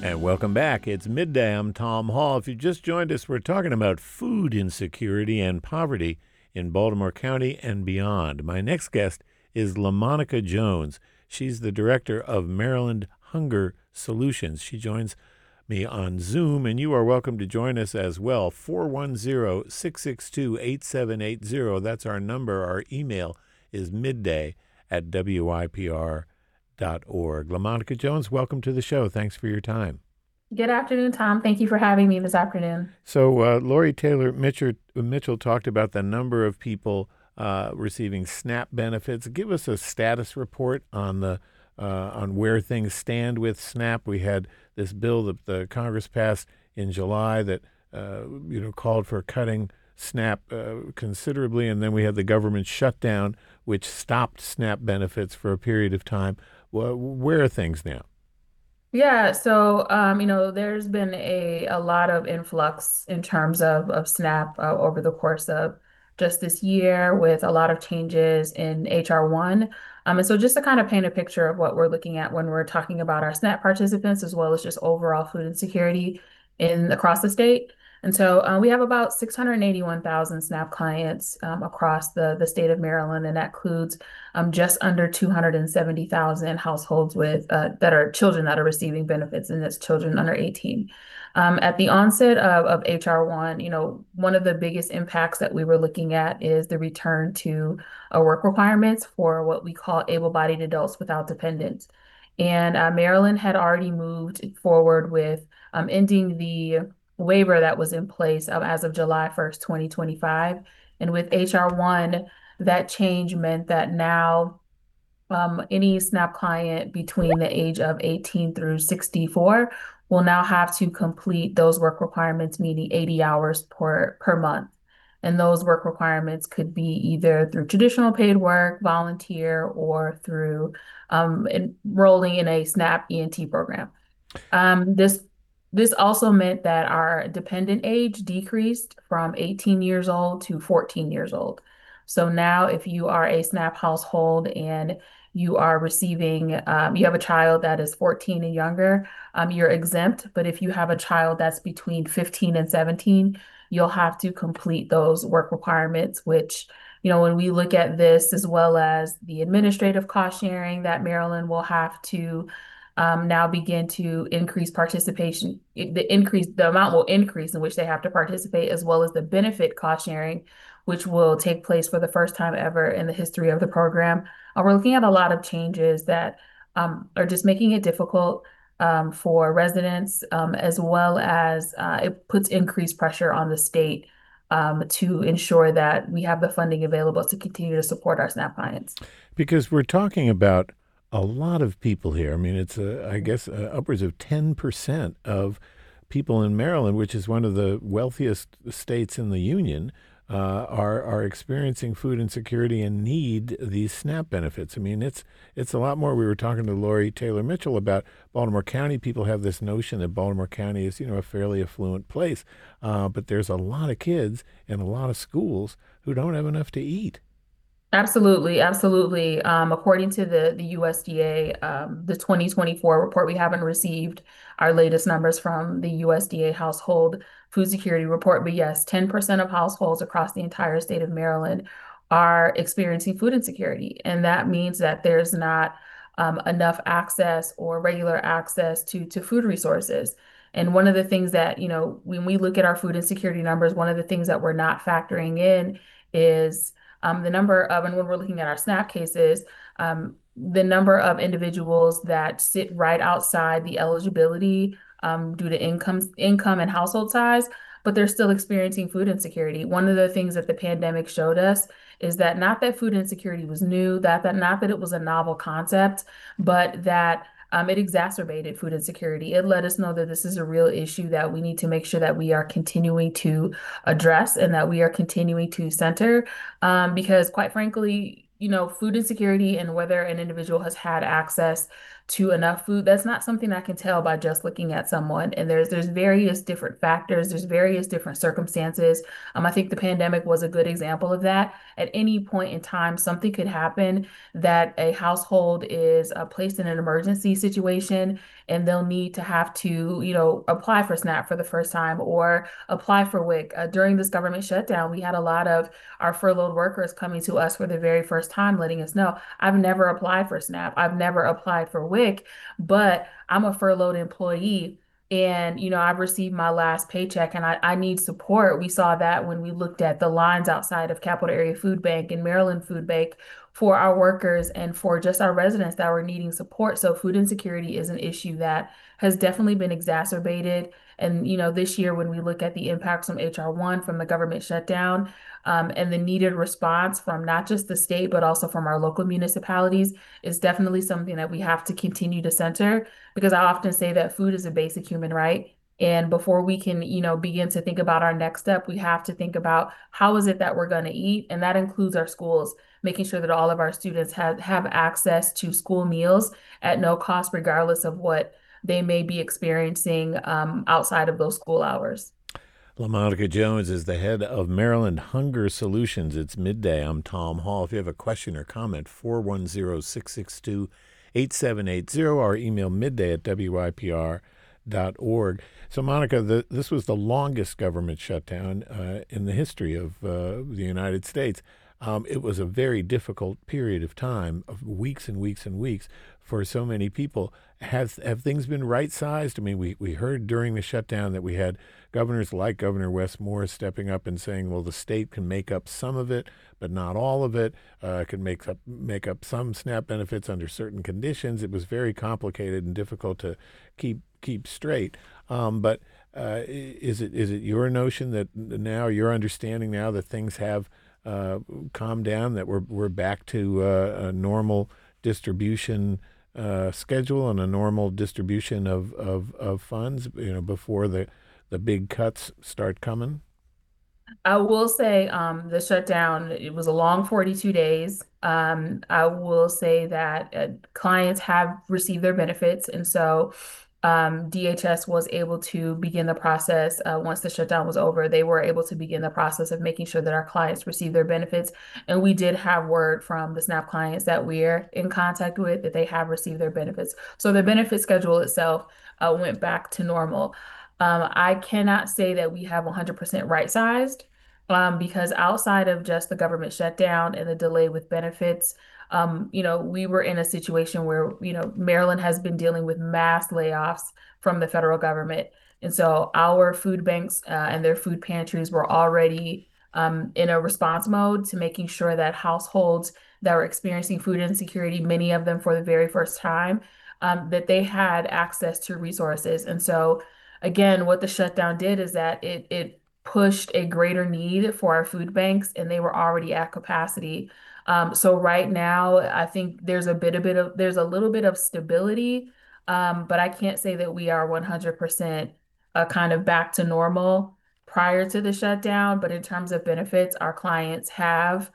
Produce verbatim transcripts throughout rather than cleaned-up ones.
And welcome back. It's midday. I'm Tom Hall. If you just joined us, we're talking about food insecurity and poverty in Baltimore County and beyond. My next guest is LaMonica Jones. She's the director of Maryland Hunger Solutions. She joins me on Zoom, and you are welcome to join us as well. four one zero, six six two, eight seven eight zero. That's our number. Our email is midday at W I P R dot org. LaMonica Jones, welcome to the show. Thanks for your time. Good afternoon, Tom. Thank you for having me this afternoon. So uh, Lori Taylor Mitchell, Mitchell talked about the number of people uh, receiving SNAP benefits. Give us a status report on the uh, on where things stand with SNAP. We had this bill that the Congress passed in July that uh, you know called for cutting SNAP uh, considerably, and then we had the government shutdown, which stopped SNAP benefits for a period of time. Well, where are things now? Yeah, so um, you know, there's been a a lot of influx in terms of of SNAP uh, over the course of just this year with a lot of changes in H R one. Um, and so just to kind of paint a picture of what we're looking at when we're talking about our SNAP participants, as well as just overall food insecurity in across the state. And so uh, we have about six hundred eighty-one thousand SNAP clients um, across the, the state of Maryland, and that includes um, just under two hundred seventy thousand households with uh, that are children that are receiving benefits, and that's children under eighteen. Um, at the onset of, of H R one, you know, one of the biggest impacts that we were looking at is the return to uh, work requirements for what we call able-bodied adults without dependents. And uh, Maryland had already moved forward with um, ending the waiver that was in place um, as of July first, twenty twenty-five. And with H R one, that change meant that now um, any SNAP client between the age of eighteen through sixty-four will now have to complete those work requirements, meaning eighty hours per, per month. And those work requirements could be either through traditional paid work, volunteer, or through um, enrolling in a SNAP E N T program. Um, this this also meant that our dependent age decreased from eighteen years old to fourteen years old. So now, if you are a SNAP household and you are receiving, um, you have a child that is fourteen and younger, um, you're exempt. But if you have a child that's between fifteen and seventeen, you'll have to complete those work requirements, which, you know, when we look at this, as well as the administrative cost sharing that Maryland will have to um, now begin to increase participation. The increase, the amount will increase in which they have to participate, as well as the benefit cost sharing, which will take place for the first time ever in the history of the program. Uh, we're looking at a lot of changes that um, are just making it difficult um, for residents, um, as well as uh, it puts increased pressure on the state um, to ensure that we have the funding available to continue to support our SNAP clients. Because we're talking about a lot of people here. I mean, it's, uh, I guess, uh, upwards of ten percent of people in Maryland, which is one of the wealthiest states in the union, uh, are are experiencing food insecurity and need these SNAP benefits. I mean, it's it's a lot more. We were talking to Lori Taylor Mitchell about Baltimore County. People have this notion that Baltimore County is, you know, a fairly affluent place, uh, but there's a lot of kids and a lot of schools who don't have enough to eat. Absolutely, absolutely. Um, according to the the U S D A, um, the twenty twenty-four report, we haven't received our latest numbers from the U S D A Household Food Security Report, but yes, ten percent of households across the entire state of Maryland are experiencing food insecurity, and that means that there's not um, enough access or regular access to to food resources. And one of the things that, you know, when we look at our food insecurity numbers, one of the things that we're not factoring in is um, the number of, and when we're looking at our SNAP cases, um, the number of individuals that sit right outside the eligibility um, due to income, income and household size, but they're still experiencing food insecurity. One of the things that the pandemic showed us is that not that food insecurity was new, that, that not that it was a novel concept, but that um, it exacerbated food insecurity. It let us know that this is a real issue that we need to make sure that we are continuing to address and that we are continuing to center. Um, because quite frankly, you know, food insecurity and whether an individual has had access to enough food, that's not something I can tell by just looking at someone. And there's there's various different factors, there's various different circumstances. Um, I think the pandemic was a good example of that. At any point in time, something could happen that a household is uh, placed in an emergency situation and they'll need to have to, you know, apply for SNAP for the first time or apply for WIC. Uh, during this government shutdown, we had a lot of our furloughed workers coming to us for the very first time, letting us know, I've never applied for SNAP, I've never applied for WIC, but I'm a furloughed employee. And, you know, I've received my last paycheck and I, I need support. We saw that when we looked at the lines outside of Capital Area Food Bank and Maryland Food Bank for our workers and for just our residents that were needing support. So food insecurity is an issue that has definitely been exacerbated. And, you know, this year, when we look at the impacts from H R one, from the government shutdown, um, and the needed response from not just the state, but also from our local municipalities, is definitely something that we have to continue to center because I often say that food is a basic human right. And before we can, you know, begin to think about our next step, we have to think about how is it that we're going to eat? And that includes our schools, making sure that all of our students have, have access to school meals at no cost, regardless of what they may be experiencing um, outside of those school hours. LaMonica Jones is the head of Maryland Hunger Solutions. It's midday. I'm Tom Hall. If you have a question or comment, four one zero, six six two, eight seven eight zero or email midday at W I P R dot org. So, Monica, the, this was the longest government shutdown uh, in the history of uh, the United States. Um, it was a very difficult period of time, of weeks and weeks and weeks for so many people. Has have things been right-sized? I mean, we, we heard during the shutdown that we had governors like Governor Wes Moore stepping up and saying, well, the state can make up some of it, but not all of it. Uh, can make up make up some SNAP benefits under certain conditions. It was very complicated and difficult to keep keep straight. Um, but uh, is it is it your notion that now, your understanding now that things have uh, calmed down, that we're we're back to uh, a normal distribution uh, schedule and a normal distribution of, of, of funds, you know, before the, the big cuts start coming? I will say um, the shutdown, it was a long forty-two days. Um, I will say that uh, clients have received their benefits. And so um, D H S was able to begin the process uh, once the shutdown was over. They were able to begin the process of making sure that our clients receive their benefits. And we did have word from the SNAP clients that we're in contact with that they have received their benefits. So the benefit schedule itself uh, went back to normal. Um, I cannot say that we have one hundred percent right sized um, because outside of just the government shutdown and the delay with benefits, um, you know, we were in a situation where, you know, Maryland has been dealing with mass layoffs from the federal government. And so our food banks uh, and their food pantries were already um, in a response mode to making sure that households that were experiencing food insecurity, many of them for the very first time, um, that they had access to resources. And so again, what the shutdown did is that it it pushed a greater need for our food banks, and they were already at capacity. Um, so right now, I think there's a bit a bit of there's a little bit of stability, um, but I can't say that we are one hundred percent uh, kind of back to normal prior to the shutdown. But in terms of benefits, our clients have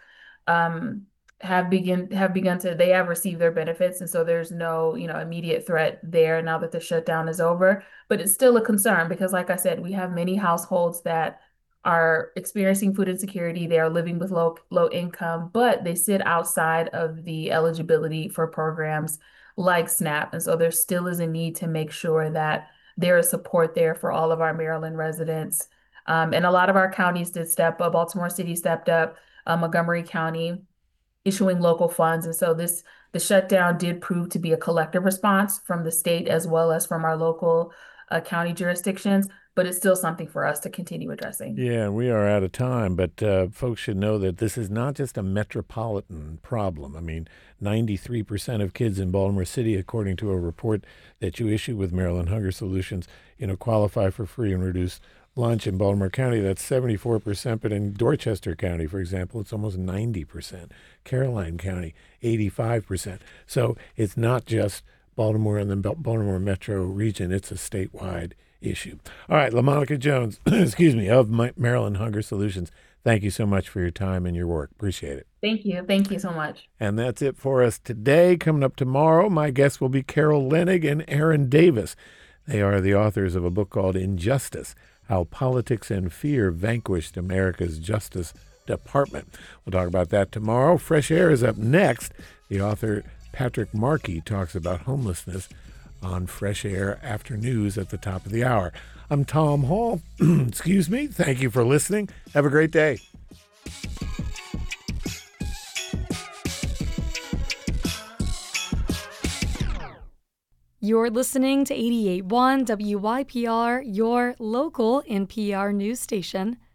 um, have begin have begun to they have received their benefits, and so there's no, you know, immediate threat there now that the shutdown is over. But it's still a concern because, like I said, we have many households that are experiencing food insecurity. They are living with low low income, but they sit outside of the eligibility for programs like SNAP. And so there still is a need to make sure that there is support there for all of our Maryland residents. Um, and a lot of our counties did step up. Baltimore City stepped up, uh, Montgomery County issuing local funds. And so this the shutdown did prove to be a collective response from the state as well as from our local uh, county jurisdictions, but it's still something for us to continue addressing. Yeah, we are out of time, but uh, folks should know that this is not just a metropolitan problem. I mean, ninety-three percent of kids in Baltimore City, according to a report that you issued with Maryland Hunger Solutions, you know, qualify for free and reduced lunch. In Baltimore County, that's seventy-four percent, but in Dorchester County, for example, it's almost ninety percent. Caroline County, eighty-five percent. So it's not just Baltimore and the Baltimore metro region, it's a statewide issue. All right, LaMonica Jones, excuse me, of Maryland Hunger Solutions, thank you so much for your time and your work. Appreciate it. Thank you. Thank you so much. And that's it for us today. Coming up tomorrow, my guests will be Carol Leonnig and Aaron Davis. They are the authors of a book called Injustice: How Politics and Fear Vanquished America's Justice Department. We'll talk about that tomorrow. Fresh Air is up next. The author Patrick Markey talks about homelessness on Fresh Air after news at the top of the hour. I'm Tom Hall. Excuse me. Thank you for listening. Have a great day. You're listening to eighty-eight point one W Y P R, your local N P R news station.